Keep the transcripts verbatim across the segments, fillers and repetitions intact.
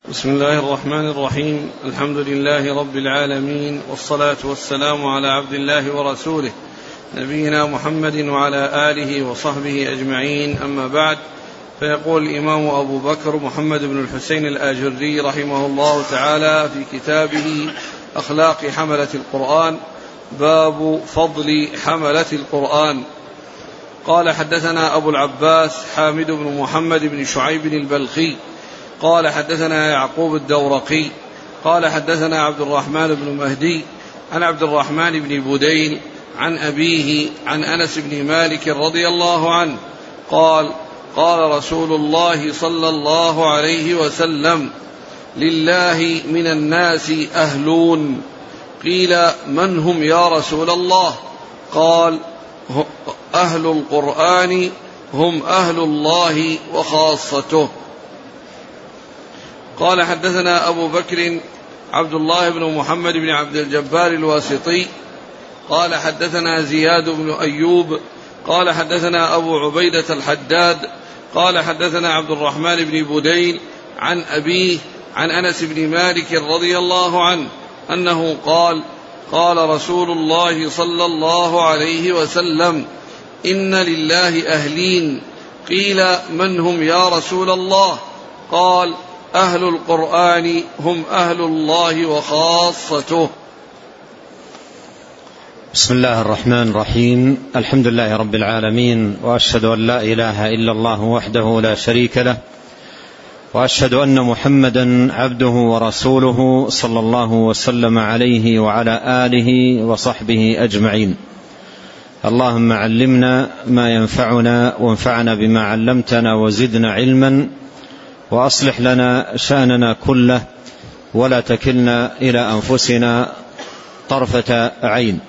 بسم الله الرحمن الرحيم. الحمد لله رب العالمين، والصلاة والسلام على عبد الله ورسوله نبينا محمد وعلى آله وصحبه أجمعين، أما بعد. فيقول الإمام أبو بكر محمد بن الحسين الآجري رحمه الله تعالى في كتابه أخلاق حملة القرآن: باب فضل حملة القرآن. قال: حدثنا أبو العباس حامد بن محمد بن شعيب البلخي قال: حدثنا يعقوب الدورقي قال: حدثنا عبد الرحمن بن مهدي عن عبد الرحمن بن بدين عن أبيه عن أنس بن مالك رضي الله عنه قال: قال رسول الله صلى الله عليه وسلم: لله من الناس أهلون. قيل: من هم يا رسول الله؟ قال: أهل القرآن هم أهل الله وخاصته. قال: حدثنا أبو بكر عبد الله بن محمد بن عبد الجبار الواسطي قال: حدثنا زياد بن أيوب قال: حدثنا أبو عبيدة الحداد قال: حدثنا عبد الرحمن بن بدين عن أبيه عن أنس بن مالك رضي الله عنه أنه قال: قال رسول الله صلى الله عليه وسلم: إن لله أهلين. قيل: من هم يا رسول الله؟ قال: أهل القرآن هم أهل الله وخاصته. بسم الله الرحمن الرحيم. الحمد لله رب العالمين، وأشهد أن لا إله إلا الله وحده لا شريك له، وأشهد أن محمدا عبده ورسوله صلى الله وسلم عليه وعلى آله وصحبه أجمعين. اللهم علمنا ما ينفعنا، وانفعنا بما علمتنا، وزدنا علما، وأصلح لنا شأننا كله، ولا تكلنا إلى أنفسنا طرفة عين.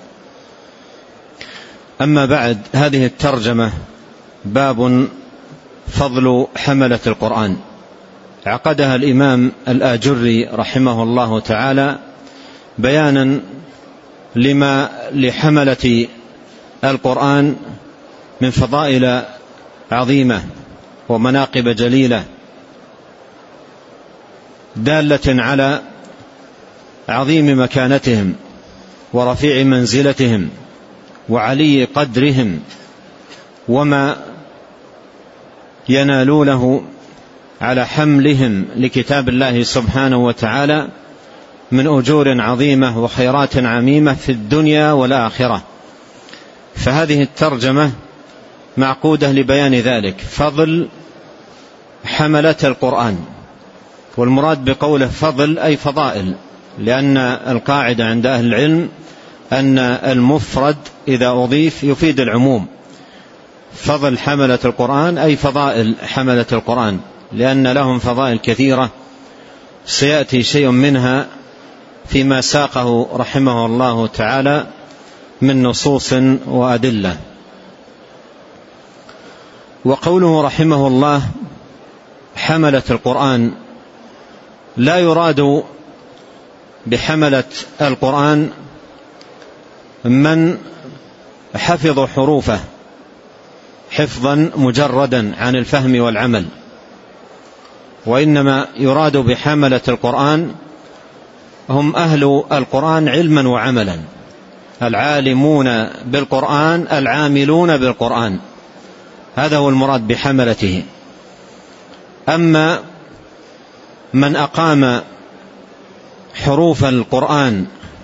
أما بعد، هذه الترجمة باب فضل حملة القرآن عقدها الإمام الآجري رحمه الله تعالى بيانا لما لحملة القرآن من فضائل عظيمة ومناقب جليلة دالة على عظيم مكانتهم ورفيع منزلتهم وعلي قدرهم، وما ينالونه على حملهم لكتاب الله سبحانه وتعالى من أجور عظيمة وخيرات عميمة في الدنيا والآخرة. فهذه الترجمة معقودة لبيان ذلك، فضل حملة القرآن. والمراد بقوله فضل أي فضائل، لأن القاعدة عند أهل العلم أن المفرد إذا أضيف يفيد العموم. فضل حملة القرآن أي فضائل حملة القرآن، لأن لهم فضائل كثيرة سيأتي شيء منها فيما ساقه رحمه الله تعالى من نصوص وأدلة. وقوله رحمه الله حملة القرآن، لا يراد بحملة القرآن من حفظ حروفه حفظا مجردا عن الفهم والعمل، وإنما يراد بحملة القرآن هم أهل القرآن علما وعملا، العالمون بالقرآن العاملون بالقرآن، هذا هو المراد بحملته. أما من أقام حروف القرآن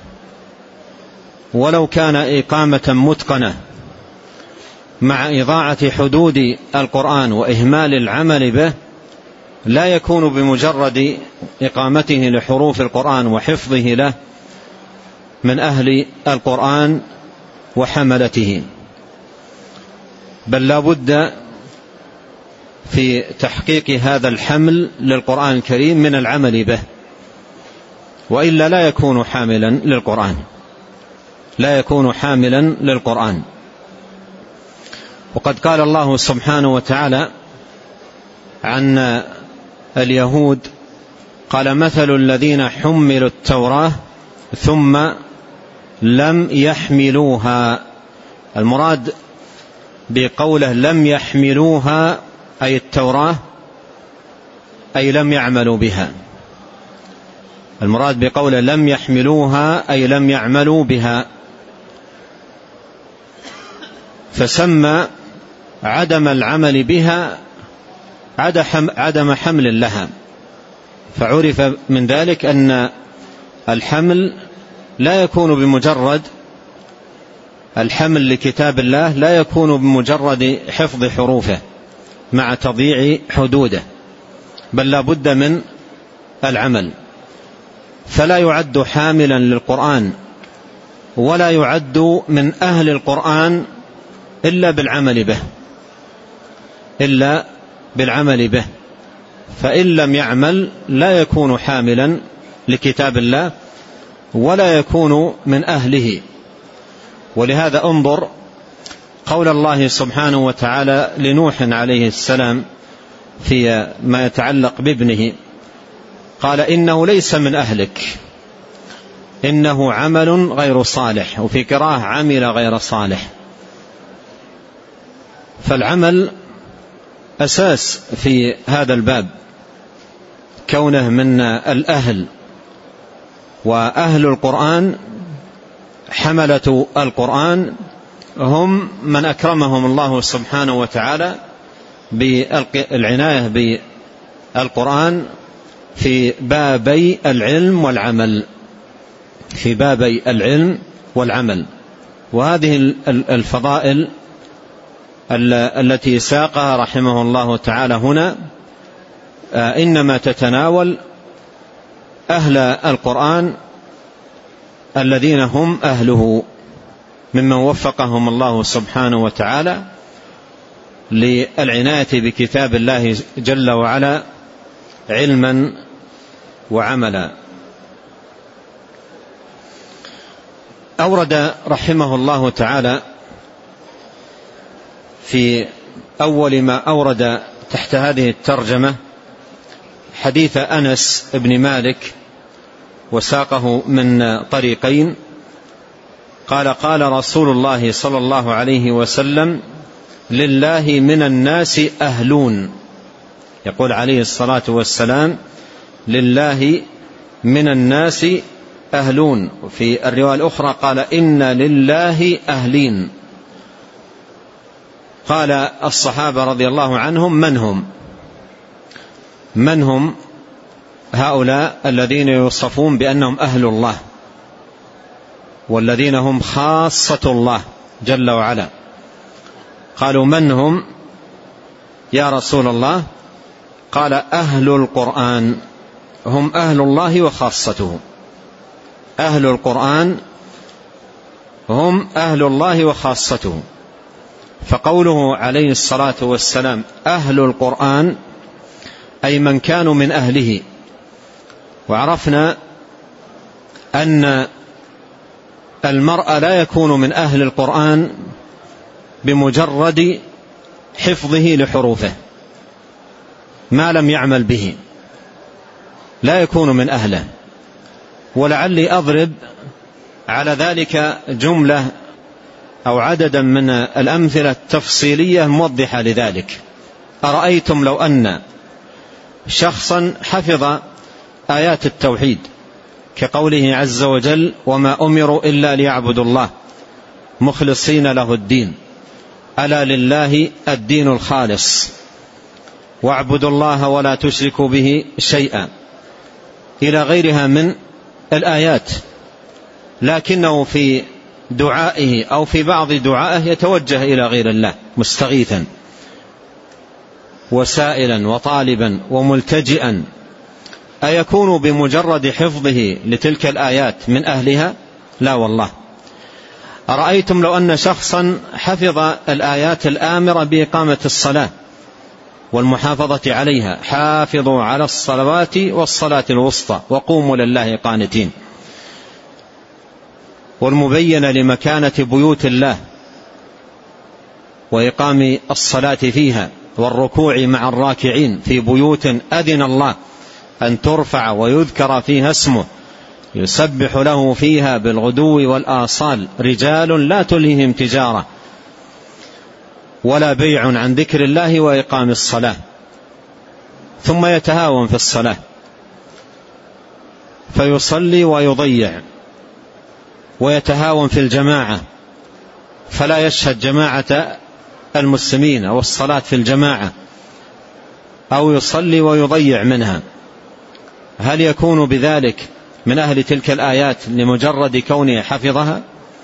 ولو كان إقامة متقنة مع إضاعة حدود القرآن وإهمال العمل به، لا يكون بمجرد إقامته لحروف القرآن وحفظه له من أهل القرآن وحملته، بل لا بد في تحقيق هذا الحمل للقرآن الكريم من العمل به، وإلا لا يكون حاملا للقرآن لا يكون حاملا للقرآن. وقد قال الله سبحانه وتعالى عن اليهود: قال: مثل الذين حملوا التوراة ثم لم يحملوها. المراد بقوله لم يحملوها أي التوراة أي لم يعملوا بها. المراد بقول لم يحملوها أي لم يعملوا بها، فسمى عدم العمل بها عدم حمل لها، فعرف من ذلك أن الحمل لا يكون بمجرد الحمل لكتاب الله، لا يكون بمجرد حفظ حروفه مع تضييع حدوده، بل لا بد من العمل. فلا يعد حاملا للقرآن ولا يعد من أهل القرآن إلا بالعمل به إلا بالعمل به فإن لم يعمل لا يكون حاملا لكتاب الله ولا يكون من أهله. ولهذا انظر قول الله سبحانه وتعالى لنوح عليه السلام في ما يتعلق بابنه، قال إنه ليس من أهلك إنه عمل غير صالح، وفي قراءة عمل غير صالح. فالعمل أساس في هذا الباب، كونه من الأهل، وأهل القرآن حملة القرآن هم من أكرمهم الله سبحانه وتعالى بالعناية بالقرآن في بابي العلم والعمل في بابي العلم والعمل. وهذه الفضائل التي ساقها رحمه الله تعالى هنا إنما تتناول أهل القرآن الذين هم أهله، ممن وفقهم الله سبحانه وتعالى للعناية بكتاب الله جل وعلا علما وعملا. أورد رحمه الله تعالى في أول ما أورد تحت هذه الترجمة حديث أنس بن مالك، وساقه من طريقين. قال قال رسول الله صلى الله عليه وسلم لله من الناس أهلون، يقول عليه الصلاة والسلام لله من الناس أهلون. في الرواية الأخرى قال إن لله أهلين. قال الصحابة رضي الله عنهم من هم من هم هؤلاء الذين يوصفون بأنهم أهل الله والذين هم خاصة الله جل وعلا؟ قالوا من هم يا رسول الله؟ قال أهل القرآن هم أهل الله وخاصته. أهل القرآن هم أهل الله وخاصته. فقوله عليه الصلاة والسلام أهل القرآن أي من كانوا من أهله. وعرفنا أن المرء لا يكون من أهل القرآن بمجرد حفظه لحروفه ما لم يعمل به، لا يكون من أهله. ولعلي أضرب على ذلك جملة أو عددا من الأمثلة التفصيلية موضحة لذلك. أرأيتم لو أن شخصا حفظ آيات التوحيد كقوله عز وجل وما أمروا إلا ليعبدوا الله مخلصين له الدين ألا لله الدين الخالص واعبدوا الله ولا تشركوا به شيئا إلى غيرها من الآيات، لكنه في دعائه أو في بعض دعائه يتوجه إلى غير الله مستغيثا وسائلا وطالبا وملتجئا، أيكون بمجرد حفظه لتلك الآيات من أهلها؟ لا والله. أرأيتم لو أن شخصا حفظ الآيات الآمرة بإقامة الصلاة والمحافظة عليها، حافظوا على الصلوات والصلاة الوسطى وقوموا لله قانتين، والمبينة لمكانة بيوت الله وإقام الصلاة فيها والركوع مع الراكعين في بيوت أذن الله أن ترفع ويذكر فيها اسمه يسبح له فيها بالغدو والآصال رجال لا تلههم تجارة ولا بيع عن ذكر الله وإقام الصلاة. ثم يتهاون في الصلاة فيصلي ويضيع، ويتهاون في الجماعة فلا يشهد جماعة المسلمين أو الصلاة في الجماعة، أو يصلي ويضيع منها، هل يكون بذلك من أهل تلك الآيات لمجرد كونه حفظها؟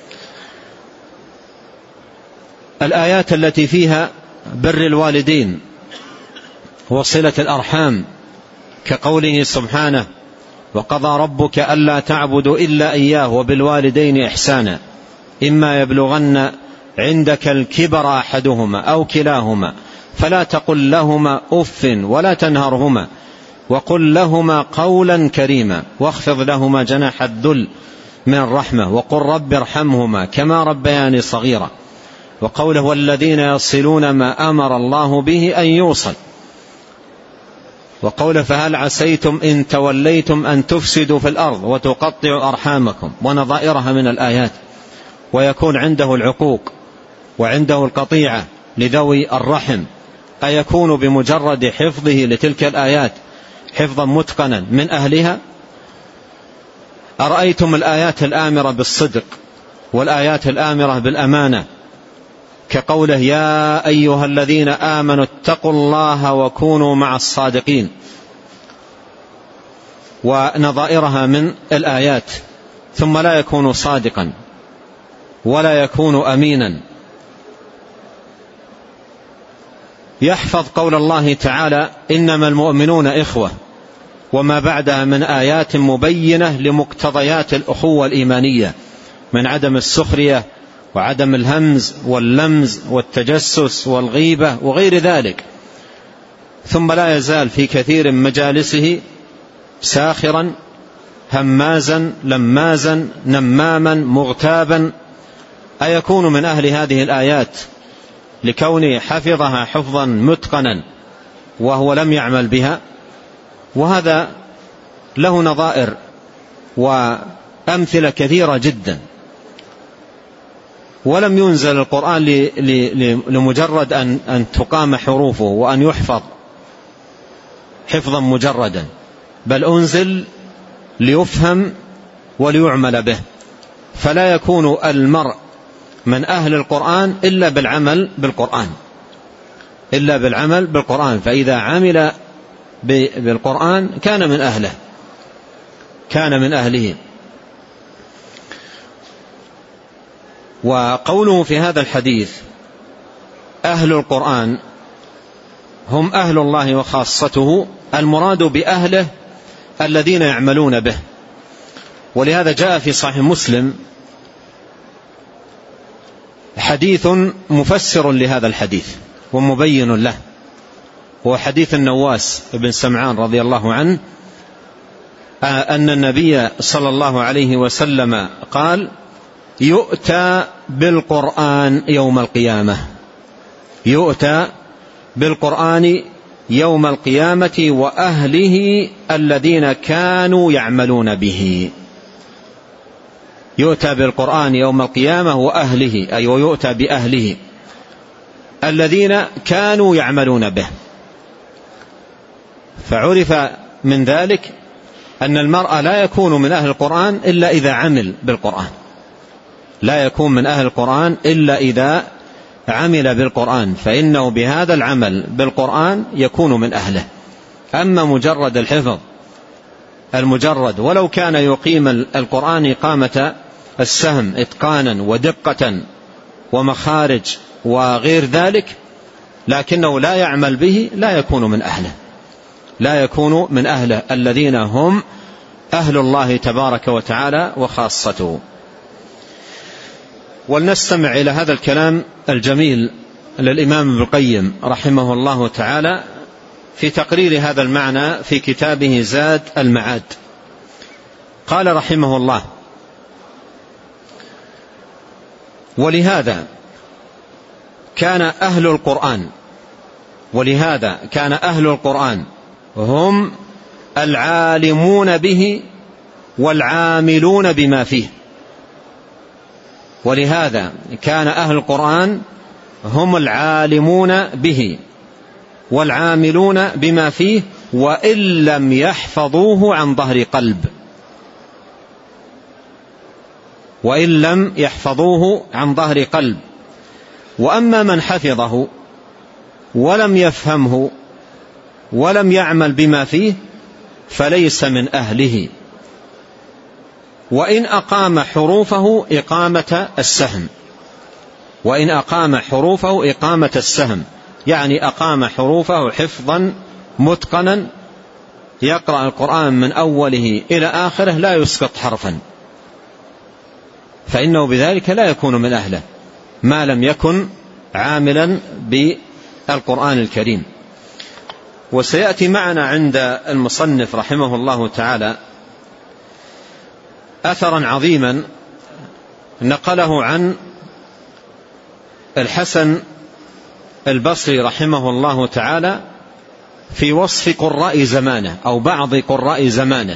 الآيات التي فيها بر الوالدين وصلة الأرحام كقوله سبحانه: وقضى ربك ألا تعبدوا إلا إياه وبالوالدين إحسانا إما يبلغن عندك الكبر أحدهما أو كلاهما فلا تقل لهما أف ولا تنهرهما وقل لهما قولا كريما واخفض لهما جناح الذل من الرحمة وقل رب ارحمهما كما ربياني صغيرا. وقوله: والذين يصلون ما أمر الله به أن يوصل. وقوله: فهل عسيتم إن توليتم أن تفسدوا في الأرض وتقطعوا أرحامكم، ونظائرها من الآيات. ويكون عنده العقوق وعنده القطيعة لذوي الرحم، أيكون بمجرد حفظه لتلك الآيات حفظا متقنا من أهلها؟ أرأيتم الآيات الآمرة بالصدق والآيات الآمرة بالأمانة كقوله: يا أيها الذين آمنوا اتقوا الله وكونوا مع الصادقين، ونظائرها من الآيات، ثم لا يكون صادقا ولا يكون أمينا. يحفظ قول الله تعالى: إنما المؤمنون إخوة، وما بعدها من آيات مبينة لمقتضيات الأخوة الإيمانية من عدم السخرية وعدم الهمز واللمز والتجسس والغيبة وغير ذلك. ثم لا يزال في كثير من مجالسه ساخرا همازا لمازا نماما مغتابا، أيكون من أهل هذه الآيات لكونه حفظها حفظا متقنا وهو لم يعمل بها؟ وهذا له نظائر وأمثلة كثيرة جدا. ولم ينزل القرآن لمجرد أن, أن تقام حروفه وأن يحفظ حفظا مجردا، بل أنزل ليفهم وليعمل به. فلا يكون المرء من أهل القرآن إلا بالعمل بالقرآن إلا بالعمل بالقرآن فإذا عمل بالقرآن كان من أهله كان من أهله. وقوله في هذا الحديث أهل القرآن هم أهل الله وخاصته، المراد بأهله الذين يعملون به. ولهذا جاء في صحيح مسلم حديث مفسر لهذا الحديث ومبين له، هو حديث النواس بن سمعان رضي الله عنه أن النبي صلى الله عليه وسلم قال: يؤتى بالقرآن يوم القيامة يؤتى بالقرآن يوم القيامة وأهله الذين كانوا يعملون به. يؤتى بالقرآن يوم القيامة وأهله، أي ويؤتى بأهله الذين كانوا يعملون به. فعرف من ذلك أن المرء لا يكون من أهل القرآن إلا إذا عمل بالقرآن لا يكون من أهل القرآن إلا إذا عمل بالقرآن، فإنه بهذا العمل بالقرآن يكون من أهله. أما مجرد الحفظ المجرد ولو كان يقيم القرآن إقامة السهم إتقانا ودقة ومخارج وغير ذلك، لكنه لا يعمل به، لا يكون من أهله لا يكون من أهله الذين هم أهل الله تبارك وتعالى وخاصته. ولنستمع إلى هذا الكلام الجميل للإمام ابن القيم رحمه الله تعالى في تقرير هذا المعنى في كتابه زاد المعاد. قال رحمه الله: ولهذا كان أهل القرآن ولهذا كان أهل القرآن هم العالمون به والعاملون بما فيه. ولهذا كان أهل القرآن هم العالمون به والعاملون بما فيه وإن لم يحفظوه عن ظهر قلب وإن لم يحفظوه عن ظهر قلب وأما من حفظه ولم يفهمه ولم يعمل بما فيه فليس من أهله، وإن أقام حروفه إقامة السهم وإن أقام حروفه إقامة السهم يعني أقام حروفه حفظا متقنا، يقرأ القرآن من أوله إلى آخره لا يسقط حرفا، فإنه بذلك لا يكون من أهله ما لم يكن عاملا بالقرآن الكريم. وسيأتي معنا عند المصنف رحمه الله تعالى أثرا عظيما نقله عن الحسن البصري رحمه الله تعالى في وصف قراء زمانه أو بعض قراء زمانه،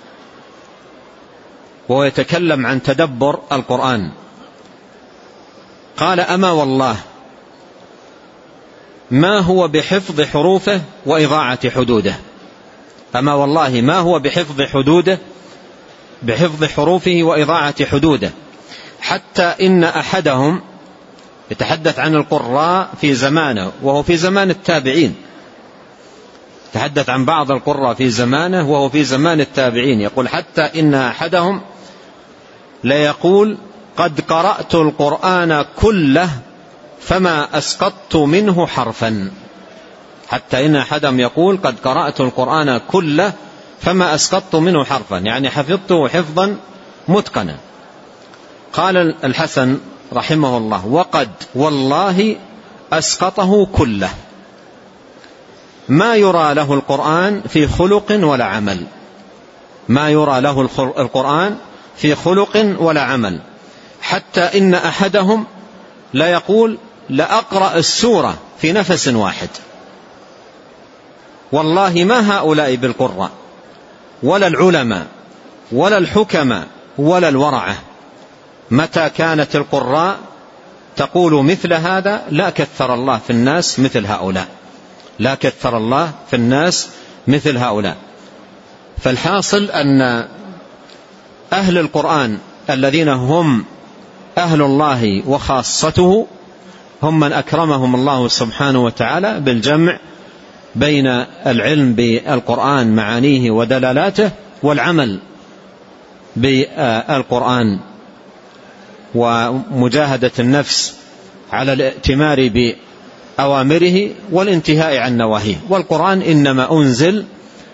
وهو يتكلم عن تدبر القرآن. قال: أما والله ما هو بحفظ حروفه وإضاعة حدوده. أما والله ما هو بحفظ حدوده بحفظ حروفه وإضاعة حدوده، حتى إن أحدهم، يتحدث عن القراء في زمانه وهو في زمان التابعين، يتحدث عن بعض القراء في زمانه وهو في زمان التابعين، يقول: حتى إن أحدهم ليقول: قد قرأت القرآن كله فما أسقطت منه حرفا. حتى إن أحدهم يقول: قد قرأت القرآن كله فما أسقطت منه حرفا، يعني حفظته حفظا متقنا. قال الحسن رحمه الله: وقد والله أسقطه كله، ما يرى له القرآن في خلق ولا عمل، ما يرى له القرآن في خلق ولا عمل، حتى إن أحدهم لا يقول: لأقرأ السورة في نفس واحد. والله ما هؤلاء بالقراء ولا العلماء ولا الحكماء ولا الورعة، متى كانت القراء تقول مثل هذا لا كثر الله في الناس مثل هؤلاء، لا كثر الله في الناس مثل هؤلاء. فالحاصل أن أهل القرآن الذين هم أهل الله وخاصته هم من أكرمهم الله سبحانه وتعالى بالجمع بين العلم بالقرآن معانيه ودلالاته والعمل بالقرآن ومجاهدة النفس على الائتمار بأوامره والانتهاء عن نواهيه، والقرآن إنما أنزل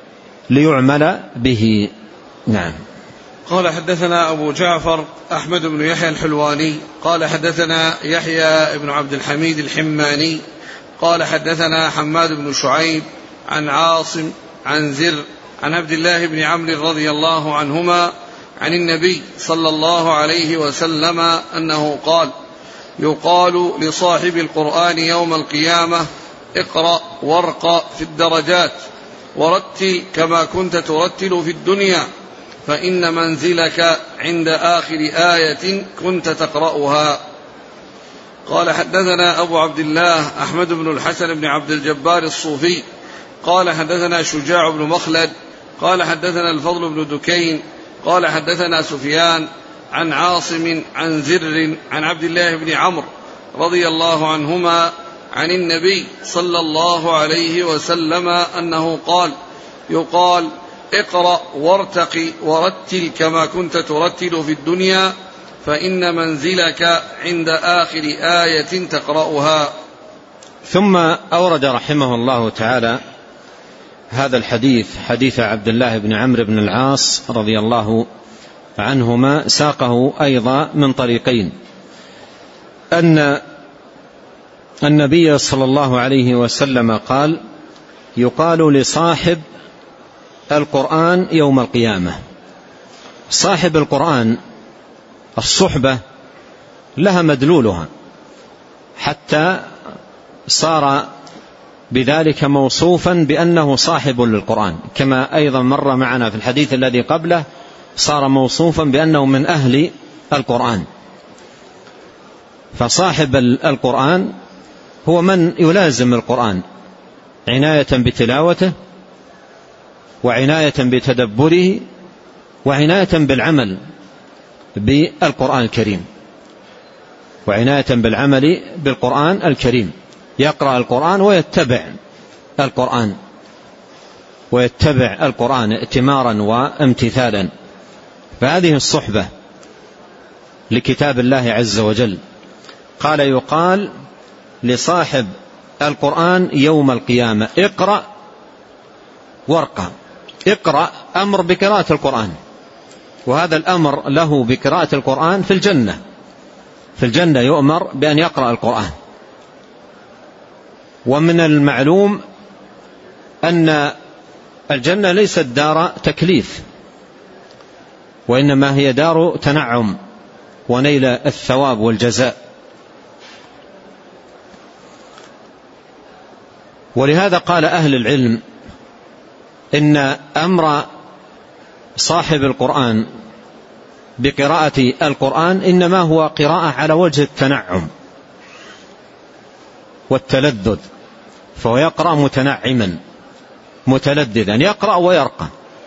ليعمل به. نعم. قال: حدثنا أبو جعفر أحمد بن يحيى الحلواني قال حدثنا يحيى بن عبد الحميد الحماني قال حدثنا حماد بن شعيب عن عاصم عن زر عن عبد الله بن عمرو رضي الله عنهما عن النبي صلى الله عليه وسلم أنه قال: يقال لصاحب القرآن يوم القيامة: اقرأ وارق في الدرجات ورتل كما كنت ترتل في الدنيا، فإن منزلك عند آخر آية كنت تقرأها. قال: حدثنا أبو عبد الله أحمد بن الحسن بن عبد الجبار الصوفي قال حدثنا شجاع بن مخلد قال حدثنا الفضل بن دكين قال حدثنا سفيان عن عاصم عن زر عن عبد الله بن عمرو رضي الله عنهما عن النبي صلى الله عليه وسلم أنه قال: يقال: اقرأ وارتق ورتل كما كنت ترتل في الدنيا، فإن منزلك عند آخر آية تقرأها. ثم أورد رحمه الله تعالى هذا الحديث، حديث عبد الله بن عمرو بن العاص رضي الله عنهما، ساقه أيضا من طريقين: أن النبي صلى الله عليه وسلم قال: يقال لصاحب القرآن يوم القيامة. صاحب القرآن الصحبة لها مدلولها، حتى صار بذلك موصوفا بأنه صاحب للقرآن، كما أيضا مر معنا في الحديث الذي قبله صار موصوفا بأنه من أهل القرآن. فصاحب القرآن هو من يلازم القرآن عناية بتلاوته وعناية بتدبره وعناية بالعمل بالقرآن الكريم وعناية بالعمل بالقرآن الكريم. يقرأ القرآن ويتبع القرآن ويتبع القرآن ائتمارا وامتثالا. فهذه الصحبة لكتاب الله عز وجل. قال يقال لصاحب القرآن يوم القيامة اقرأ وارقى. اقرأ أمر بقراءة القرآن، وهذا الأمر له بقراءة القرآن في الجنة. في الجنة يؤمر بأن يقرأ القرآن. ومن المعلوم أن الجنة ليست دار تكليف، وإنما هي دار تنعم ونيل الثواب والجزاء. ولهذا قال أهل العلم إن أمر صاحب القرآن بقراءة القرآن إنما هو قراءة على وجه التنعم والتلذذ، فهو يقرأ متنعما متلذذا، يقرأ ويرقى،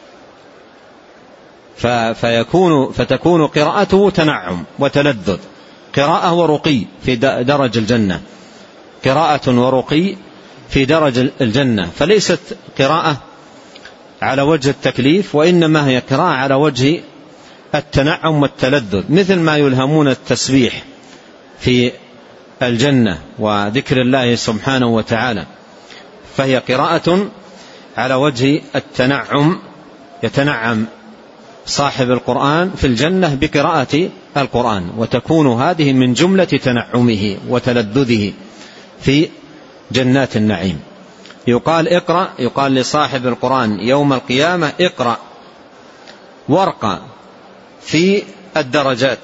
فيكون فتكون قراءته تنعم وتلذذ، قراءة ورقي في درج الجنة، قراءة ورقي في درج الجنة. فليست قراءة على وجه التكليف، وإنما هي قراءة على وجه التنعم والتلذذ، مثل ما يلهمون التسبيح في الجنة وذكر الله سبحانه وتعالى. فهي قراءة على وجه التنعم، يتنعم صاحب القرآن في الجنة بقراءة القرآن، وتكون هذه من جملة تنعمه وتلذذه في جنات النعيم. يقال اقرأ، يقال لصاحب القرآن يوم القيامة اقرأ وارقى في الدرجات،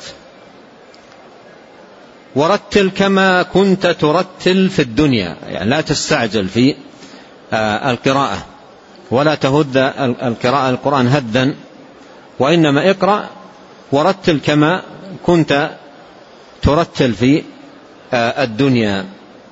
ورتل كما كنت ترتل في الدنيا، يعني لا تستعجل في القراءة ولا تهد القراءة القرآن هدا، وإنما اقرأ ورتل كما كنت ترتل في الدنيا.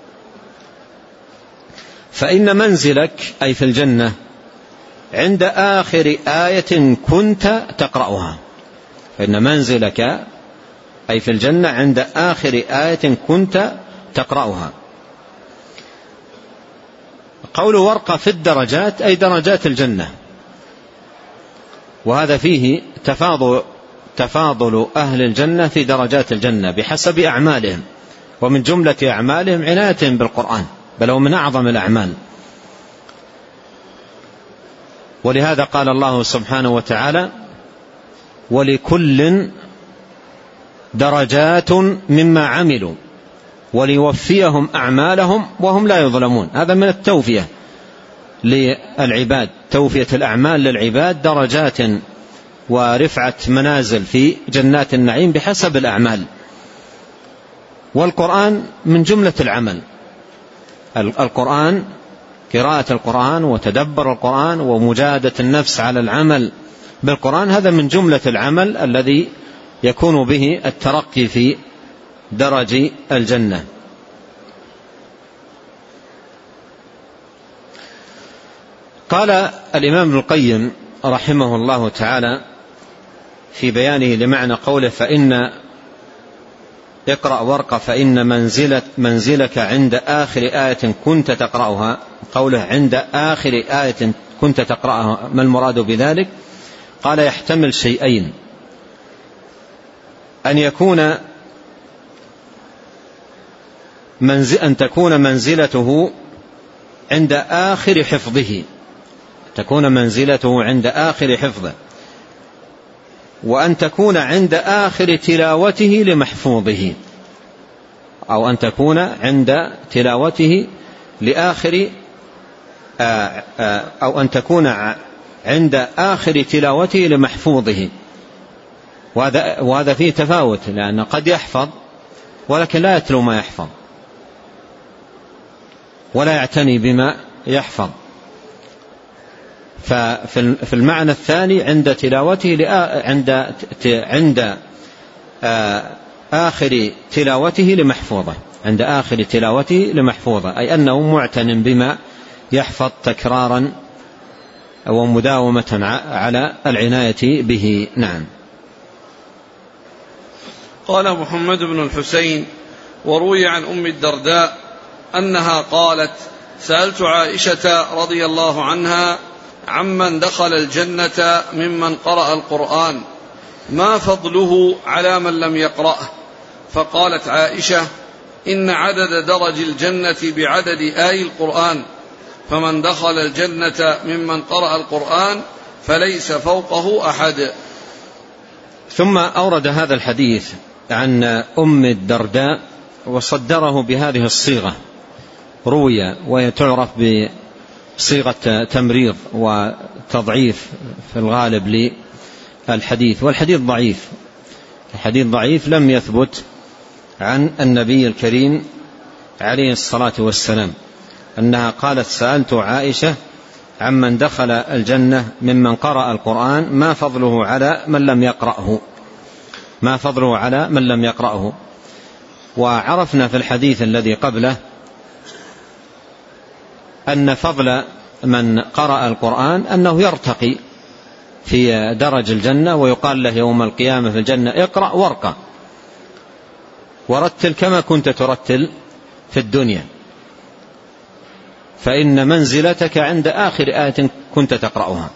فإن منزلك أي في الجنة عند آخر آية كنت تقرأها. فإن منزلك أي في الجنة عند آخر آية كنت تقرأها. قول ورقة في الدرجات أي درجات الجنة، وهذا فيه تفاضل, تفاضل أهل الجنة في درجات الجنة بحسب أعمالهم، ومن جملة أعمالهم عناية بالقرآن، بل هو من أعظم الأعمال. ولهذا قال الله سبحانه وتعالى ولكل درجات مما عملوا وليوفيهم أعمالهم وهم لا يظلمون. هذا من التوفية للعباد، توفية الأعمال للعباد، درجات ورفعة منازل في جنات النعيم بحسب الأعمال. والقرآن من جملة العمل، القرآن قراءة القرآن وتدبر القرآن ومجاهدة النفس على العمل بالقرآن، هذا من جملة العمل الذي يكون به الترقي في درج الجنة. قال الإمام ابن القيم رحمه الله تعالى في بيانه لمعنى قوله فإن اقرأ وارقى فإن منزلة منزلك عند آخر آية كنت تقرأها، قوله عند آخر آية كنت تقرأها، ما المراد بذلك؟ قال يحتمل شيئين: أن يكون منزل أن تكون منزلته عند آخر حفظه، تكون منزلته عند آخر حفظه، وأن تكون عند آخر تلاوته لمحفوظه، أو أن تكون عند تلاوته لآخر أو أن تكون عند آخر تلاوته لمحفوظه. وهذا, وهذا فيه تفاوت، لأن قد يحفظ ولكن لا يتلو ما يحفظ ولا يعتني بما يحفظ. ففي المعنى الثاني عند تلاوته عند عند آخر تلاوته لمحفوظه، عند آخر تلاوته لمحفوظه، أي أنه معتن بما يحفظ تكرارا ومداومة على العناية به. نعم. قال محمد بن الحسين: وروي عن أم الدرداء أنها قالت: سألت عائشة رضي الله عنها عمن دخل الجنة ممن قرأ القرآن ما فضله على من لم يقرأه، فقالت عائشة: إن عدد درج الجنة بعدد آي القرآن، فمن دخل الجنة ممن قرأ القرآن فليس فوقه أحد. ثم أورد هذا الحديث عن أم الدرداء وصدره بهذه الصيغة، روي، وهي تعرف بصيغة تمريض وتضعيف في الغالب للحديث، والحديث ضعيف، الحديث ضعيف لم يثبت عن النبي الكريم عليه الصلاة والسلام أنها قالت: سألت عائشة عمن دخل الجنة ممن قرأ القرآن ما فضله على من لم يقرأه، ما فضله على من لم يقرأه. وعرفنا في الحديث الذي قبله أن فضل من قرأ القرآن أنه يرتقي في درج الجنة، ويقال له يوم القيامة في الجنة: اقرأ وارقى ورتل كما كنت ترتل في الدنيا، فإن منزلتك عند آخر آية كنت تقرأها.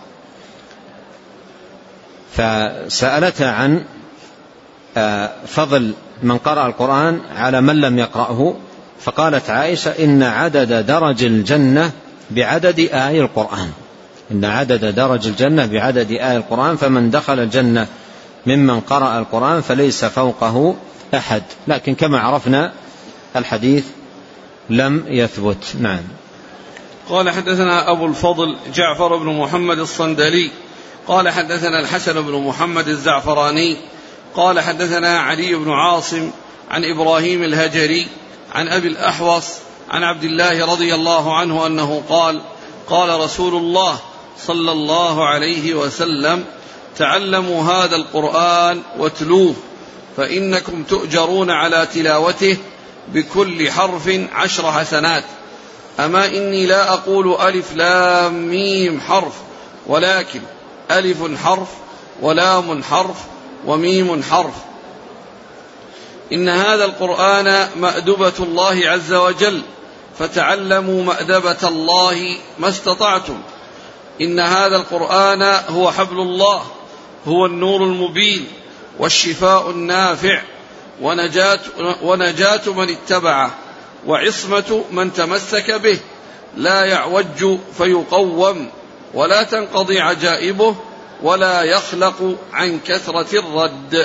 فسألتها عن فضل من قرأ القرآن على من لم يقرأه، فقالت عائشة: إن عدد درج الجنة بعدد آي القرآن، إن عدد درج الجنة بعدد آي القرآن، فمن دخل الجنة ممن قرأ القرآن فليس فوقه أحد. لكن كما عرفنا الحديث لم يثبت. نعم. قال: حدثنا أبو الفضل جعفر بن محمد الصندلي قال: حدثنا الحسن بن محمد الزعفراني قال: حدثنا علي بن عاصم عن إبراهيم الهجري عن أبي الأحوص عن عبد الله رضي الله عنه أنه قال: قال رسول الله صلى الله عليه وسلم: تعلموا هذا القرآن واتلوه، فإنكم تؤجرون على تلاوته بكل حرف عشر حسنات. أما إني لا أقول ألف لام ميم حرف، ولكن ألف حرف ولام حرف وميم حرف. إن هذا القرآن مأدبة الله عز وجل، فتعلموا مأدبة الله ما استطعتم. إن هذا القرآن هو حبل الله، هو النور المبين والشفاء النافع، ونجاة, ونجاة من اتبعه، وعصمة من تمسك به، لا يعوج فيقوم، ولا تنقضي عجائبه، ولا يخلق عن كثرة الرد.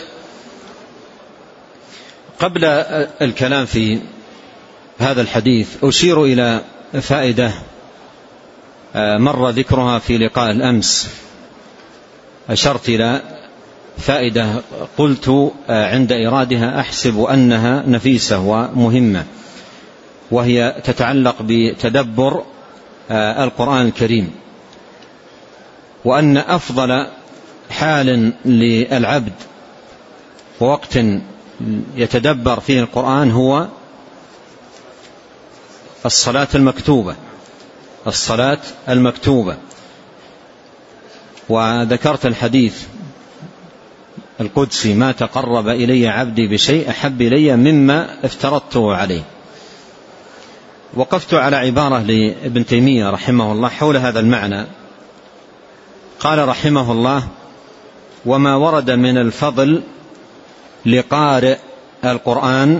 قبل الكلام في هذا الحديث أشير إلى فائدة مر ذكرها في لقاء الأمس. أشرت إلى فائدة قلت عند إرادها أحسب أنها نفيسة ومهمة، وهي تتعلق بتدبر القرآن الكريم، وأن أفضل حال للعبد ووقت يتدبر فيه القرآن هو الصلاة المكتوبة، الصلاة المكتوبة. وذكرت الحديث القدسي: ما تقرب إلي عبدي بشيء أحب إلي مما افترضته عليه. وقفت على عبارة لابن تيمية رحمه الله حول هذا المعنى. قال رحمه الله: وما ورد من الفضل لقارئ القرآن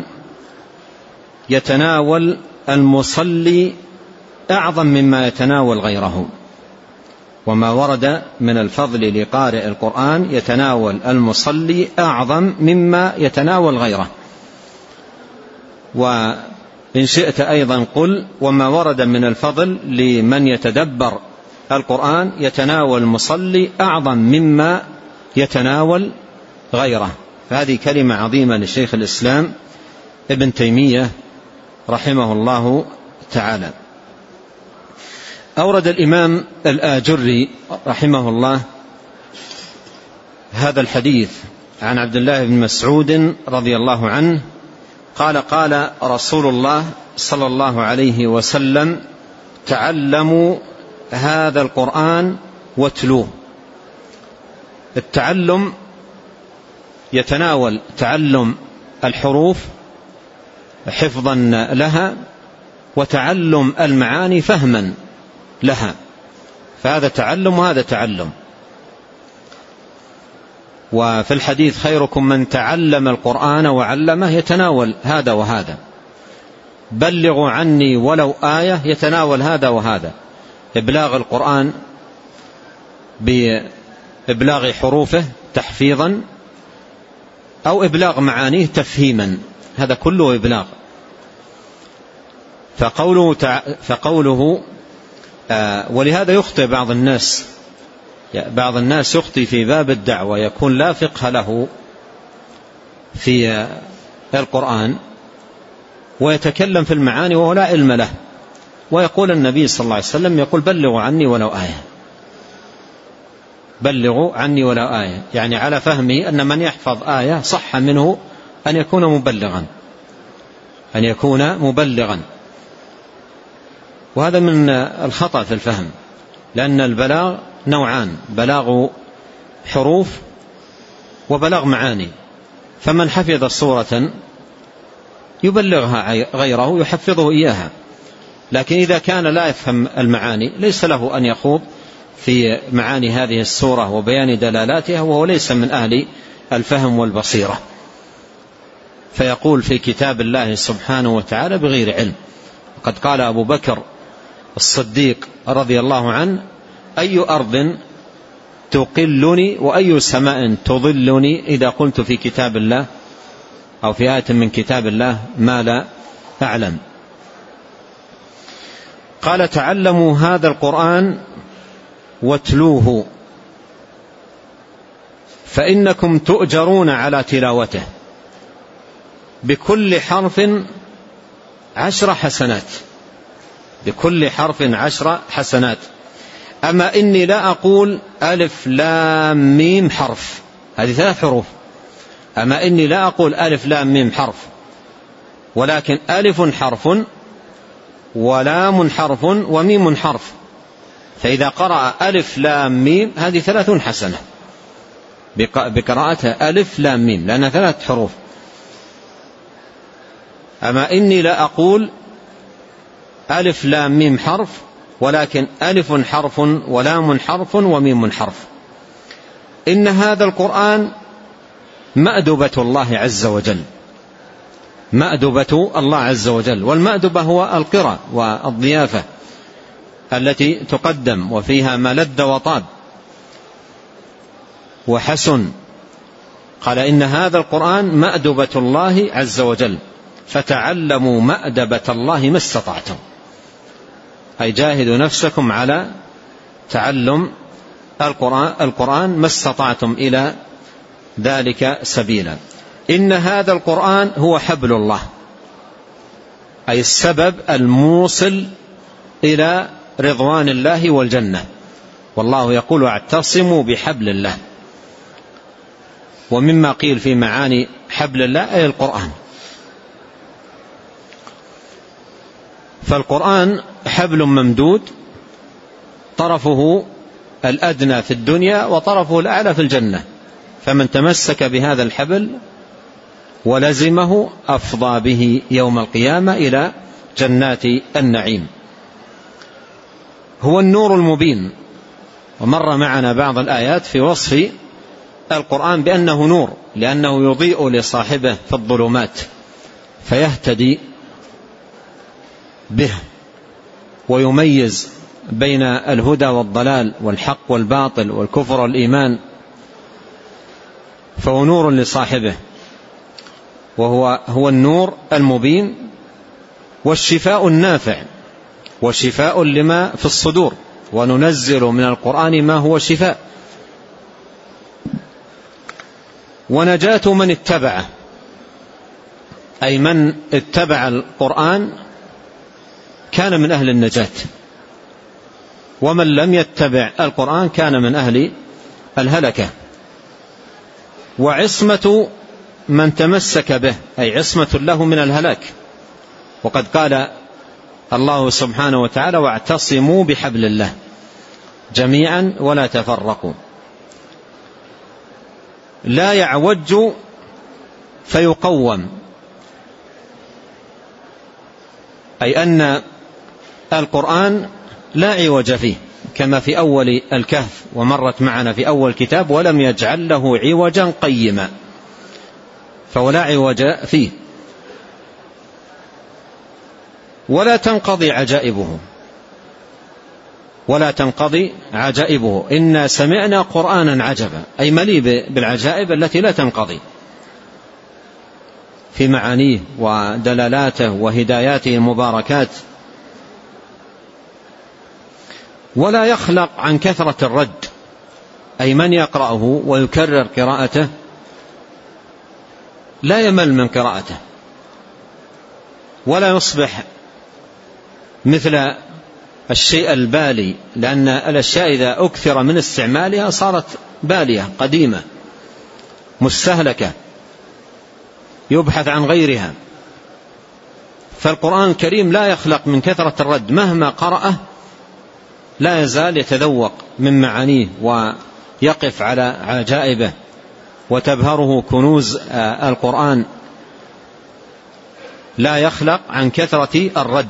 يتناول المصلي أعظم مما يتناول غيره. وما ورد من الفضل لقارئ القرآن يتناول المصلي أعظم مما يتناول غيره. وإن شئت أيضا قل: وما ورد من الفضل لمن يتدبر القرآن يتناول المصلي أعظم مما يتناول غيره. فهذه كلمة عظيمة لشيخ الإسلام ابن تيمية رحمه الله تعالى. أورد الإمام الآجري رحمه الله هذا الحديث عن عبد الله بن مسعود رضي الله عنه قال: قال رسول الله صلى الله عليه وسلم: تعلموا هذا القرآن واتلوه. التعلم يتناول تعلم الحروف حفظا لها، وتعلم المعاني فهما لها، فهذا تعلم وهذا تعلم. وفي الحديث خيركم من تعلم القرآن وعلمه، يتناول هذا وهذا. بلغوا عني ولو آية، يتناول هذا وهذا، إبلاغ القرآن بإبلاغ حروفه تحفيظا، أو إبلاغ معانيه تفهيما، هذا كله إبلاغ. فقوله, تع... فقوله آه ولهذا يخطئ بعض الناس بعض الناس يخطئ في باب الدعوة، يكون لا فقه له في القرآن ويتكلم في المعاني وهو لا علم له، ويقول النبي صلى الله عليه وسلم يقول بلغوا عني ولو آية، بلغوا عني ولو آية، يعني على فهمه أن من يحفظ آية صح منه أن يكون مبلغا أن يكون مبلغا وهذا من الخطأ في الفهم، لأن البلاغ نوعان: بلاغ حروف وبلاغ معاني. فمن حفظ صورة يبلغها غيره، يحفظه إياها، لكن إذا كان لا يفهم المعاني ليس له أن يخوض في معاني هذه السورة وبيان دلالاتها، وهو ليس من أهل الفهم والبصيرة، فيقول في كتاب الله سبحانه وتعالى بغير علم. وقد قال أبو بكر الصديق رضي الله عنه: أي أرض تقلني وأي سماء تظلني إذا قلت في كتاب الله أو في آية من كتاب الله ما لا أعلم. قال: تعلموا هذا القرآن واتلوه فإنكم تؤجرون على تلاوته بكل حرف عشر حسنات، بكل حرف عشر حسنات. أما إني لا أقول ألف لام ميم حرف، هذه ثلاث حروف. أما إني لا أقول ألف لام ميم حرف، ولكن ألف حرف ولام حرف وميم حرف، فإذا قرأ ألف لام ميم هذه ثلاثون حسنة بقراءتها ألف لام ميم، لأنها ثلاث حروف. أما إني لا أقول ألف لام ميم حرف، ولكن ألف حرف ولام حرف وميم حرف. إن هذا القرآن مأدبة الله عز وجل، مأدبة الله عز وجل. والمأدبة هو القرى والضيافة التي تقدم وفيها ما لذ وطاب وحسن. قال: إن هذا القرآن مأدبة الله عز وجل فتعلموا مأدبة الله ما استطعتم، أي جاهدوا نفسكم على تعلم القرآن, القرآن ما استطعتم إلى ذلك سبيلا. إن هذا القرآن هو حبل الله، أي السبب الموصل إلى رضوان الله والجنة. والله يقول: واعتصموا بحبل الله. ومما قيل في معاني حبل الله أي القرآن. فالقرآن حبل ممدود، طرفه الأدنى في الدنيا وطرفه الأعلى في الجنة، فمن تمسك بهذا الحبل ولزمه أفضى به يوم القيامة إلى جنات النعيم. هو النور المبين. ومر معنا بعض الآيات في وصف القرآن بأنه نور، لأنه يضيء لصاحبه في الظلمات فيهتدي به ويميز بين الهدى والضلال والحق والباطل والكفر والإيمان، فهو نور لصاحبه، وهو هو النور المبين والشفاء النافع وشفاء لما في الصدور. وننزل من القرآن ما هو شفاء ونجاة من اتبعه، أي من اتبع القرآن كان من أهل النجاة، ومن لم يتبع القرآن كان من أهل الهلكة. وعصمة من تمسك به، أي عصمة له من الهلاك. وقد قال الله سبحانه وتعالى: واعتصموا بحبل الله. جميعا ولا تفرقوا. لا يعوج فيقوم، أي أن القرآن لا عوج فيه، كما في أول الكهف ومرت معنا في أول كتاب: ولم يجعل له عوجا قيما، فهو لا عوج فيه. ولا تنقضي عجائبه، ولا تنقضي عجائبه. إنا سمعنا قرآنا عجبا، أي مليء بالعجائب التي لا تنقضي في معانيه ودلالاته وهداياته المباركات. ولا يخلق عن كثرة الرد، أي من يقرأه ويكرر قراءته لا يمل من قراءته، ولا يصبح مثل الشيء البالي، لأن الأشياء إذا أكثر من استعمالها صارت بالية قديمة مستهلكة يبحث عن غيرها. فالقرآن الكريم لا يخلق من كثرة الرد، مهما قرأه لا يزال يتذوق من معانيه ويقف على عجائبه وتبهره كنوز القرآن. لا يخلق عن كثرة الرد.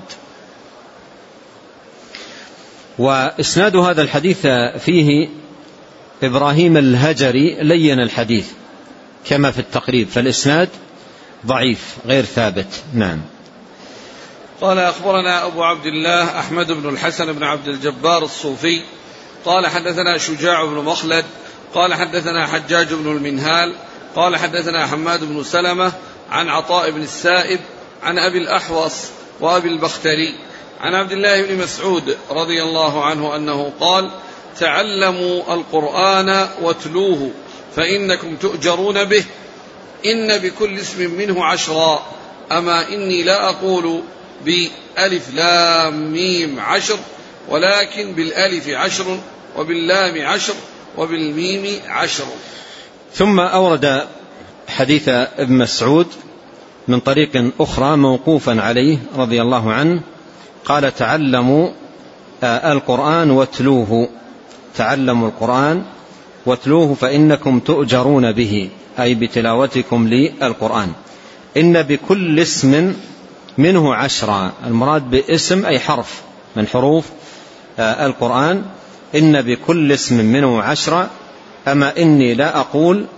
وإسناد هذا الحديث فيه إبراهيم الهجري لين الحديث كما في التقريب، فالإسناد ضعيف غير ثابت. نعم. قال أخبرنا أبو عبد الله أحمد بن الحسن بن عبد الجبار الصوفي قال حدثنا شجاع بن مخلد قال حدثنا حجاج بن المنهال قال حدثنا حماد بن سلمة عن عطاء بن السائب عن أبي الأحوص وأبي البختري عن عبد الله بن مسعود رضي الله عنه أنه قال: تعلموا القرآن واتلوه فإنكم تؤجرون به، إن بكل اسم منه عشرا، أما إني لا أقول بألف لام ميم عشر، ولكن بالألف عشر وباللام عشر وبالميم عشر. ثم أورد حديث ابن مسعود من طريق أخرى موقوفا عليه رضي الله عنه قال: تعلموا القرآن واتلوه، تعلموا القرآن واتلوه فإنكم تؤجرون به، أي بتلاوتكم للقرآن. إن بكل اسم منه عشرا، المراد باسم أي حرف من حروف القرآن. إن بكل اسم منه عشرا، أما إني لا أقول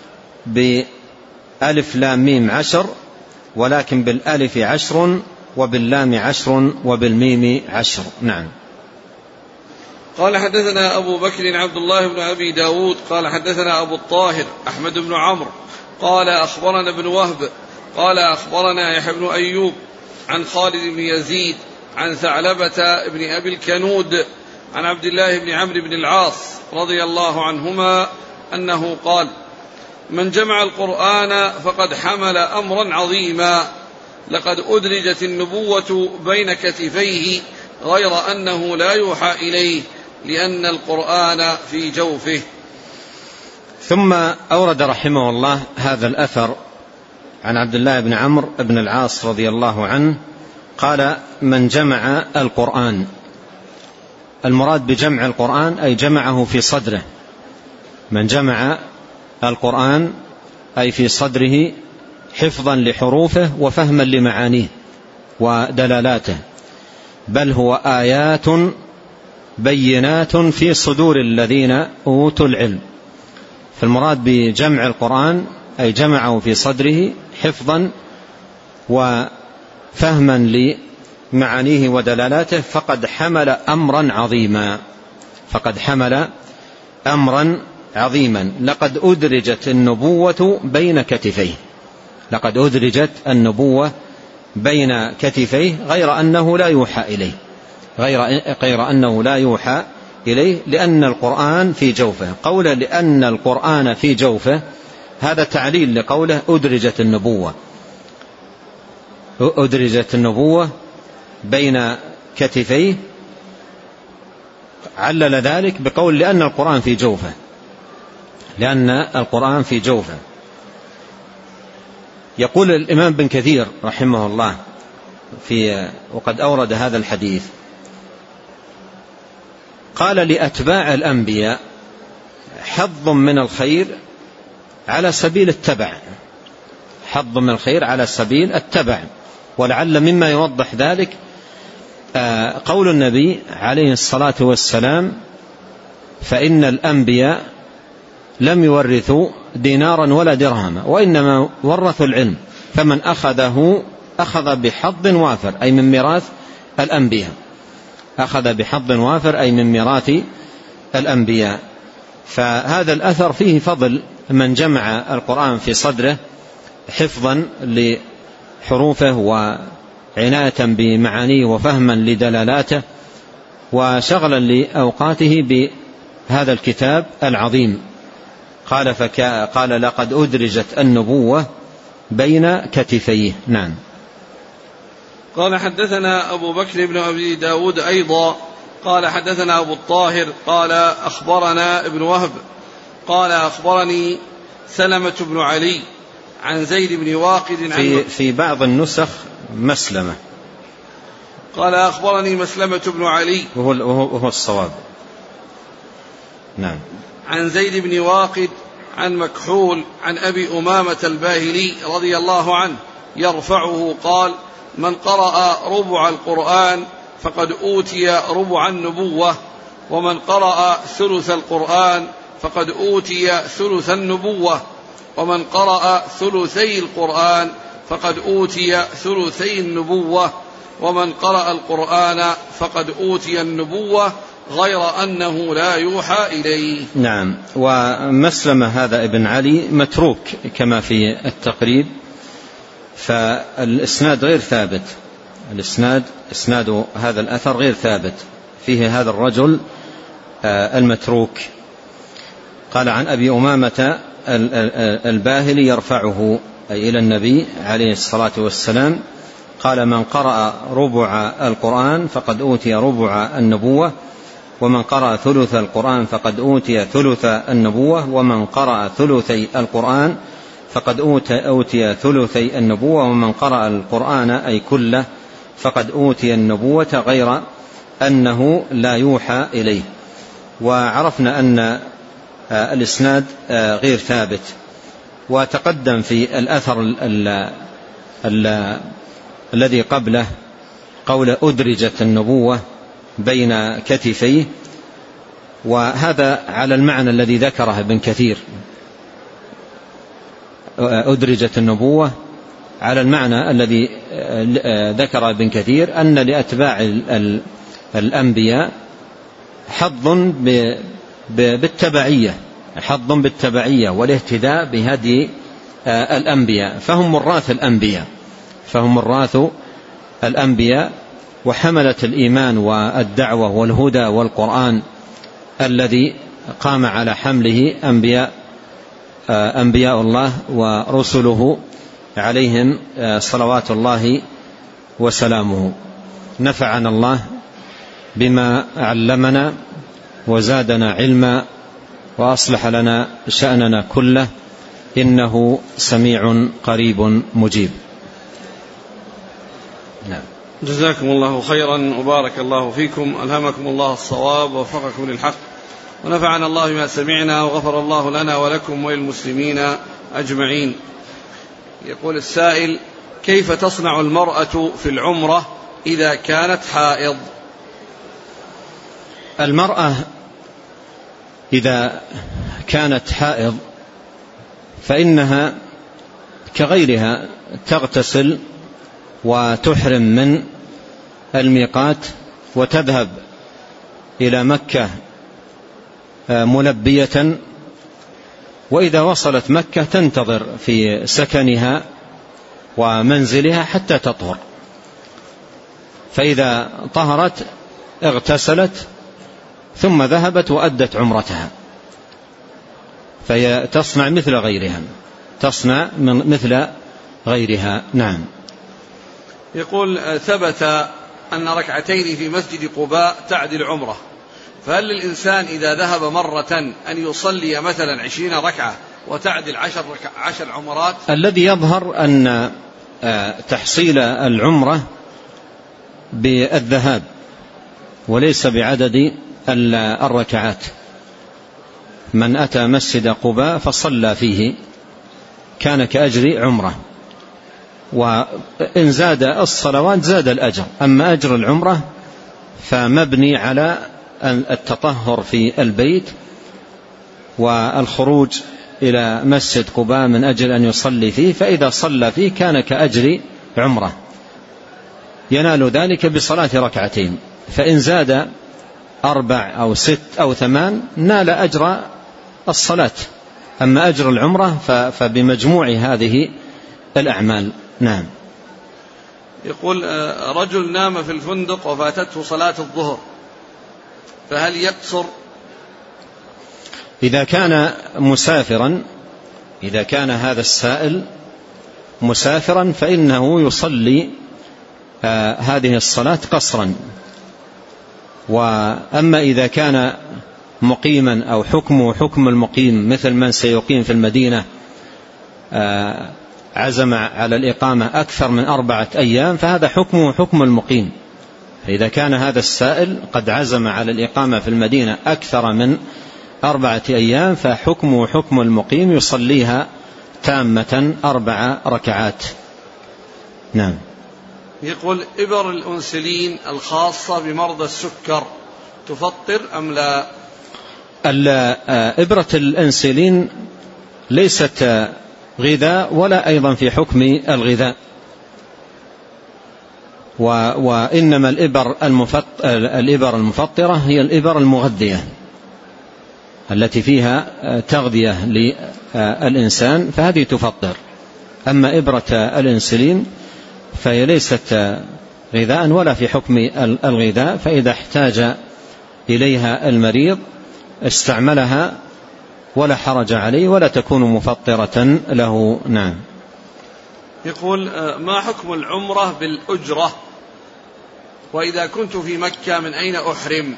بألف لام ميم عشر، ولكن بالألف عشر وباللام عشر وبالميم عشر. نعم. قال حدثنا أبو بكر عبد الله بن أبي داود قال حدثنا أبو الطاهر أحمد بن عمرو قال أخبرنا ابن وهب قال أخبرنا يحيى بن أيوب عن خالد بن يزيد عن ثعلبة بن أبي الكنود عن عبد الله بن عمرو بن العاص رضي الله عنهما أنه قال: من جمع القرآن فقد حمل أمرا عظيما، لقد أدرجت النبوة بين كتفيه غير أنه لا يوحى إليه، لأن القرآن في جوفه. ثم أورد رحمه الله هذا الأثر عن عبد الله بن عمرو بن العاص رضي الله عنه قال: من جمع القرآن، المراد بجمع القرآن أي جمعه في صدره. من جمع القرآن أي في صدره حفظا لحروفه وفهما لمعانيه ودلالاته، بل هو آيات بينات في صدور الذين أوتوا العلم. فالمراد بجمع القرآن أي جمعه في صدره حفظا وفهما لمعانيه ودلالاته، فقد حمل أمرا عظيما، فقد حمل أمرا عظيما. لقد أدرجت النبوة بين كتفيه، لقد أدرجت النبوة بين كتفيه غير أنه لا يوحى إليه، غير, غير أنه لا يوحى إليه، لأن القرآن في جوفه. قوله لأن القرآن في جوفه هذا تعليل لقوله أدرجت النبوة، أدرجت النبوة بين كتفيه، علل ذلك بقول لأن القرآن في جوفه، لأن القرآن في جوفه. يقول الإمام بن كثير رحمه الله في وقد أورد هذا الحديث: قال لأتباع الأنبياء حظ من الخير على سبيل التبع، حظ من الخير على سبيل التبع. ولعل مما يوضح ذلك قول النبي عليه الصلاة والسلام: فإن الأنبياء لم يورثوا دينارا ولا درهما وإنما ورثوا العلم، فمن أخذه أخذ بحظ وافر، أي من ميراث الأنبياء، أخذ بحظ وافر أي من ميراث الأنبياء. فهذا الأثر فيه فضل من جمع القرآن في صدره حفظا لحروفه وعناية بمعانيه وفهما لدلالاته وشغلا لأوقاته بهذا الكتاب العظيم. قال فكا قال لقد أدرجت النبوة بين كتفيه. نعم. قال حدثنا أبو بكر بن أبي داود أيضا قال حدثنا أبو الطاهر قال أخبرنا ابن وهب قال أخبرني سلمة بن علي عن زيد بن واقد عن في, في بعض النسخ مسلمة، قال أخبرني مسلمة بن علي وهو, وهو الصواب. نعم. عن زيد بن واقد عن مكحول عن أبي أمامة الباهلي رضي الله عنه يرفعه قال: من قرأ ربع القرآن فقد أوتي ربع النبوة، ومن قرأ ثلث القرآن فقد أوتي ثلث النبوة، ومن قرأ ثلثي القرآن فقد أوتي ثلثي النبوة، ومن قرأ القرآن فقد أوتي النبوة غير أنه لا يوحى إليه. نعم. ومسلمة هذا ابن علي متروك كما في التقريب، فالإسناد غير ثابت، الإسناد إسناد هذا الأثر غير ثابت، فيه هذا الرجل المتروك. قال عن أبي أمامة الباهلي يرفعه أي إلى النبي عليه الصلاة والسلام قال: من قرأ ربع القرآن فقد أوتي ربع النبوة، ومن قرأ ثلث القرآن فقد أوتي ثلث النبوة، ومن قرأ ثلثي القرآن فقد أوتي ثلثي النبوة، ومن قرأ القرآن أي كله فقد أوتي النبوة غير أنه لا يوحى إليه. وعرفنا أن الإسناد غير ثابت. وتقدم في الأثر ال ال الذي قبله قول أدرجت النبوة بين كتفيه، وهذا على المعنى الذي ذكره ابن كثير، أدرجت النبوة على المعنى الذي ذكر ابن كثير أن لأتباع الأنبياء حظ بالتبعية، حظ بالتبعية والاهتداء بهدي الأنبياء، فهم مراث الأنبياء، فهم مراث الأنبياء وحملة الإيمان والدعوة والهدى والقرآن الذي قام على حمله أنبياء أنبياء الله ورسله عليهم صلوات الله وسلامه. نفعنا الله بما علمنا وزادنا علما وأصلح لنا شأننا كله، إنه سميع قريب مجيب. نعم. جزاكم الله خيرا وبارك الله فيكم، ألهمكم الله الصواب ووفقكم للحق، ونفعنا الله بما سمعنا، وغفر الله لنا ولكم وللمسلمين أجمعين. يقول السائل: كيف تصنع المرأة في العمرة إذا كانت حائض؟ المرأة إذا كانت حائض فإنها كغيرها تغتسل وتحرم من الميقات وتذهب إلى مكة ملبية، وإذا وصلت مكة تنتظر في سكنها ومنزلها حتى تطهر، فإذا طهرت اغتسلت ثم ذهبت وأدت عمرتها، فهي تصنع مثل غيرها، تصنع من مثل غيرها. نعم. يقول: ثبت أن ركعتين في مسجد قباء تعدل عمره، فهل للإنسان إذا ذهب مرة أن يصلي مثلا عشرين ركعة وتعدل عشر, عشر عمرات؟ الذي يظهر أن تحصيل العمرة بالذهاب وليس بعدد الركعات. من أتى مسجد قباء فصلى فيه كان كأجر عمره، وإن زاد الصلوات زاد الأجر. أما أجر العمرة فمبني على التطهر في البيت والخروج إلى مسجد قباء من أجل أن يصلي فيه، فإذا صلى فيه كان كأجر عمره، ينال ذلك بصلاة ركعتين. فإن زاد أربع أو ست أو ثمان نال أجر الصلاة. أما أجر العمرة فبمجموع هذه الأعمال. نعم. يقول رجل نام في الفندق وفاتته صلاة الظهر، فهل يقصر؟ إذا كان مسافرا، إذا كان هذا السائل مسافرا فإنه يصلي آه هذه الصلاة قصرا. وأما إذا كان مقيما أو حكمه حكم المقيم مثل من سيقيم في المدينة آه عزم على الإقامة أكثر من أربعة أيام فهذا حكمه حكم المقيم. فإذا كان هذا السائل قد عزم على الإقامة في المدينة أكثر من أربعة أيام فحكمه حكم المقيم، يصليها تامة أربع ركعات. نعم. يقول إبر الأنسلين الخاصة بمرضى السكر تفطر أم لا؟ إبرة الأنسلين ليست غذاء ولا أيضا في حكم الغذاء، وإنما الإبر الإبر المفطرة هي الإبر المغذية التي فيها تغذية للإنسان فهذه تفطر. أما إبرة الإنسولين فهي ليست غذاء ولا في حكم الغذاء، فإذا احتاج إليها المريض استعملها ولا حرج عليه ولا تكون مفطرة له. نعم. يقول ما حكم العمرة بالأجرة، وإذا كنت في مكة من أين أحرم؟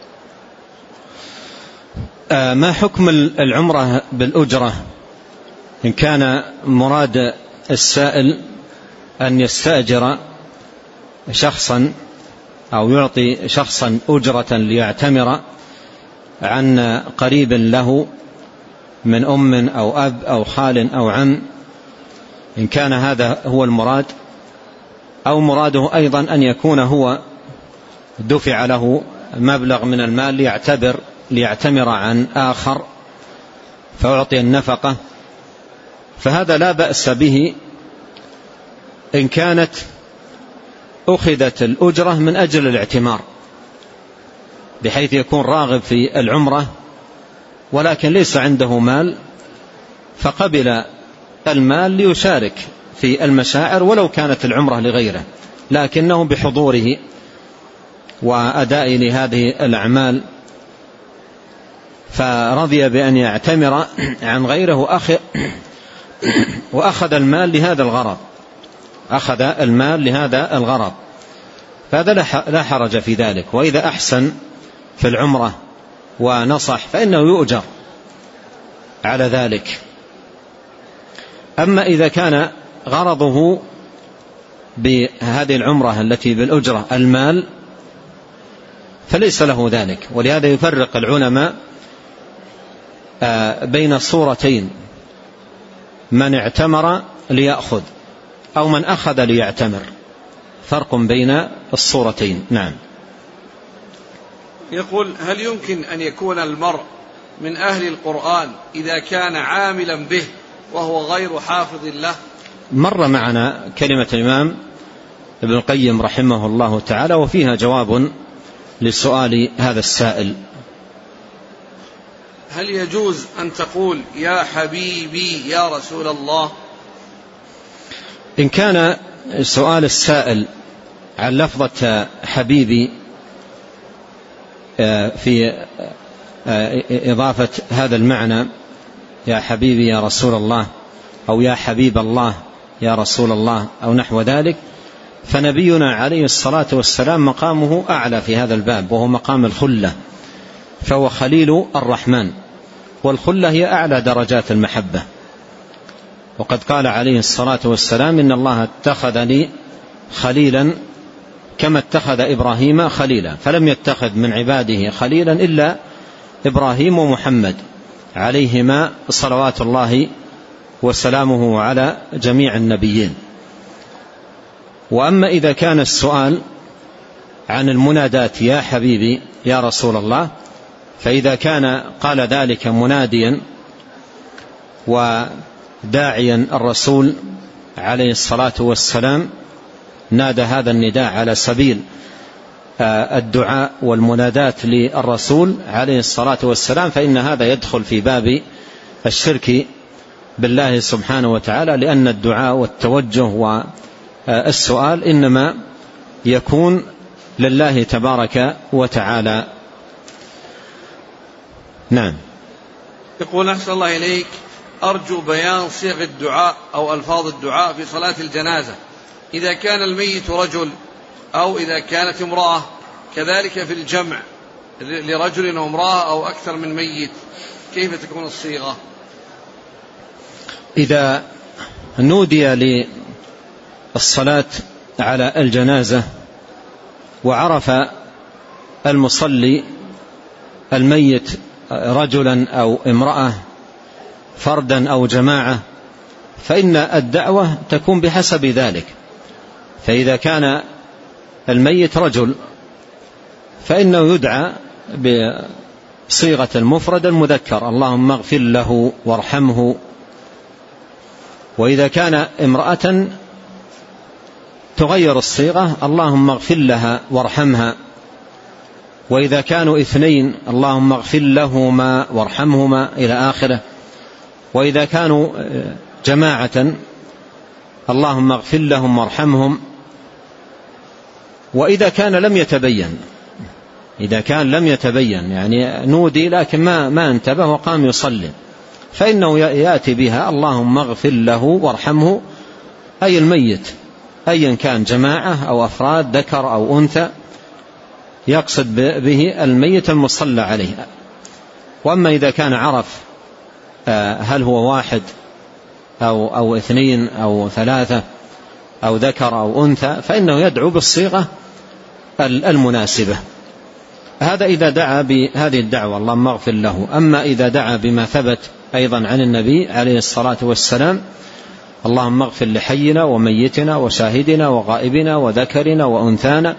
ما حكم العمرة بالأجرة؟ إن كان مراد السائل أن يستأجر شخصا أو يعطي شخصا أجرة ليعتمر عن قريب له من أم أو أب أو خال أو عم، إن كان هذا هو المراد، أو مراده أيضا أن يكون هو دفع له مبلغ من المال ليعتبر ليعتمر عن آخر فأعطي النفقة، فهذا لا بأس به إن كانت أخذت الأجرة من أجل الاعتمار، بحيث يكون راغب في العمرة ولكن ليس عنده مال فقبل المال ليشارك في المشاعر ولو كانت العمرة لغيره، لكنه بحضوره وأداء لهذه الأعمال فرضي بأن يعتمر عن غيره وأخذ المال لهذا الغرض أخذ المال لهذا الغرض فهذا لا حرج في ذلك. وإذا أحسن في العمرة ونصح فإنه يؤجر على ذلك. أما إذا كان غرضه بهذه العمرة التي بالأجرة المال فليس له ذلك. ولهذا يفرق العلماء بين صورتين: من اعتمر ليأخذ أو من أخذ ليعتمر، فرق بين الصورتين. نعم. يقول هل يمكن أن يكون المرء من أهل القرآن إذا كان عاملا به وهو غير حافظ له؟ مر معنا كلمة الإمام ابن القيم رحمه الله تعالى وفيها جواب لسؤال هذا السائل. هل يجوز أن تقول يا حبيبي يا رسول الله؟ إن كان سؤال السائل عن لفظة حبيبي في إضافة هذا المعنى يا حبيبي يا رسول الله أو يا حبيب الله يا رسول الله أو نحو ذلك، فنبينا عليه الصلاة والسلام مقامه أعلى في هذا الباب وهو مقام الخلة، فهو خليل الرحمن، والخلة هي أعلى درجات المحبة. وقد قال عليه الصلاة والسلام إن الله اتخذني خليلا كما اتخذ إبراهيم خليلا، فلم يتخذ من عباده خليلا إلا إبراهيم ومحمد عليهما صلوات الله وسلامه على جميع النبيين. وأما إذا كان السؤال عن المنادات يا حبيبي يا رسول الله، فإذا كان قال ذلك مناديا وداعيا الرسول عليه الصلاة والسلام، نادى هذا النداء على سبيل الدعاء والمنادات للرسول عليه الصلاة والسلام، فإن هذا يدخل في باب الشرك بالله سبحانه وتعالى، لأن الدعاء والتوجه والسؤال إنما يكون لله تبارك وتعالى. نعم. يقول أحسن الله إليك، أرجو بيان صيغ الدعاء أو ألفاظ الدعاء في صلاة الجنازة، إذا كان الميت رجل أو إذا كانت امرأة، كذلك في الجمع لرجل وامرأة أو أكثر من ميت، كيف تكون الصيغة؟ إذا نودي للصلاة على الجنازة وعرف المصلي الميت رجلا أو امرأة، فردا أو جماعة، فإن الدعوة تكون بحسب ذلك. فإذا كان الميت رجل فإنه يدعى بصيغة المفرد المذكر، اللهم اغفر له وارحمه. وإذا كان امرأة تغير الصيغة، اللهم اغفر لها وارحمها. وإذا كانوا اثنين، اللهم اغفر لهما وارحمهما إلى آخره. وإذا كانوا جماعة، اللهم اغفر لهم وارحمهم. وإذا كان لم يتبين، إذا كان لم يتبين يعني نودي لكن ما ما انتبه وقام يصلي، فإنه يأتي بها اللهم اغفر له وارحمه، أي الميت أيا كان جماعة أو أفراد ذكر أو أنثى، يقصد به الميت المصلى عليه. وأما إذا كان عرف هل هو واحد أو, أو اثنين أو ثلاثة أو ذكر أو أنثى، فإنه يدعو بالصيغة المناسبة. هذا إذا دعا بهذه الدعوة اللهم اغفر له. أما إذا دعا بما ثبت أيضا عن النبي عليه الصلاة والسلام، اللهم اغفر لحينا وميتنا وشاهدنا وغائبنا وذكرنا وأنثانا،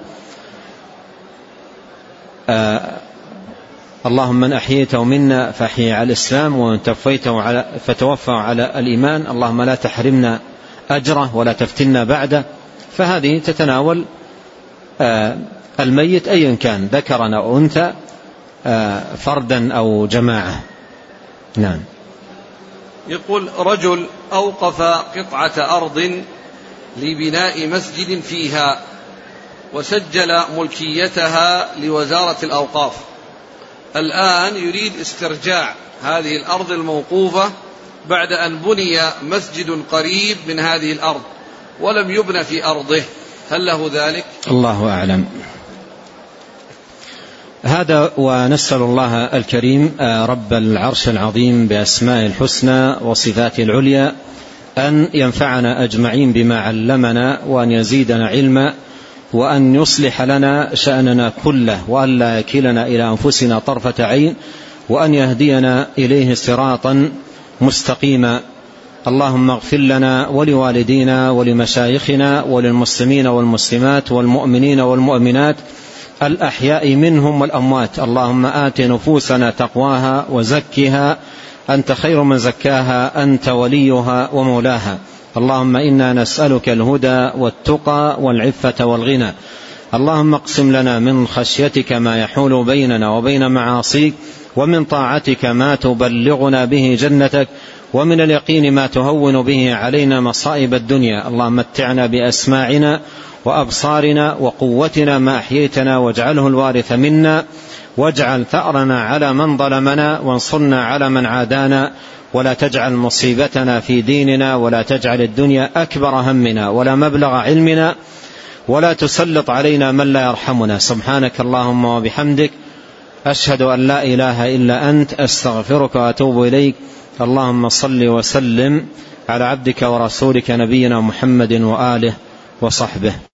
آه اللهم من أحييته منا فأحيي على الإسلام، ومن توفيته على فتوفى على الإيمان، اللهم لا تحرمنا أجره ولا تفتنا بعده. فهذه تتناول آه الميت أيا كان ذكرا أو أنثى، آه فردا أو جماعة. نعم. يقول رجل أوقف قطعة أرض لبناء مسجد فيها وسجل ملكيتها لوزارة الأوقاف، الآن يريد استرجاع هذه الأرض الموقوفة بعد أن بني مسجد قريب من هذه الأرض ولم يبنى في أرضه، هل له ذلك؟ الله أعلم. هذا ونسأل الله الكريم رب العرش العظيم بأسماء الحسنى وصفاته العليا أن ينفعنا أجمعين بما علمنا، وأن يزيدنا علما، وأن يصلح لنا شأننا كله، وأن لا يكلنا إلى أنفسنا طرفة عين، وأن يهدينا إليه صراطا مستقيما. اللهم اغفر لنا ولوالدينا ولمشايخنا وللمسلمين والمسلمات والمؤمنين والمؤمنات الأحياء منهم والأموات. اللهم آت نفوسنا تقواها وزكها أنت خير من زكاها، أنت وليها ومولاها. اللهم إنا نسألك الهدى والتقى والعفة والغنى. اللهم اقسم لنا من خشيتك ما يحول بيننا وبين معاصيك، ومن طاعتك ما تبلغنا به جنتك، ومن اليقين ما تهون به علينا مصائب الدنيا. اللهم متعنا بأسماعنا وأبصارنا وقوتنا ما أحييتنا، واجعله الوارث منا، واجعل ثأرنا على من ظلمنا، وانصرنا على من عادانا، ولا تجعل مصيبتنا في ديننا، ولا تجعل الدنيا أكبر همنا ولا مبلغ علمنا، ولا تسلط علينا من لا يرحمنا. سبحانك اللهم وبحمدك، أشهد أن لا إله إلا أنت، أستغفرك وأتوب إليك. اللهم صل وسلم على عبدك ورسولك نبينا محمد وآله وصحبه.